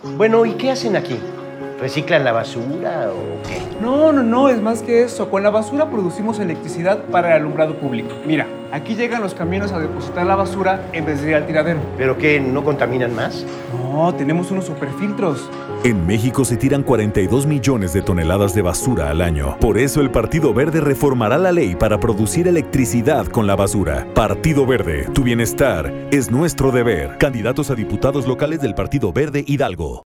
Bueno, ¿y qué hacen aquí? ¿Reciclan la basura o qué? No, es más que eso. Con la basura producimos electricidad para el alumbrado público. Mira, aquí llegan los camiones a depositar la basura en vez de ir al tiradero. ¿Pero qué, no contaminan más? No, tenemos unos superfiltros. En México se tiran 42 millones de toneladas de basura al año. Por eso el Partido Verde reformará la ley para producir electricidad con la basura. Partido Verde, tu bienestar es nuestro deber. Candidatos a diputados locales del Partido Verde Hidalgo.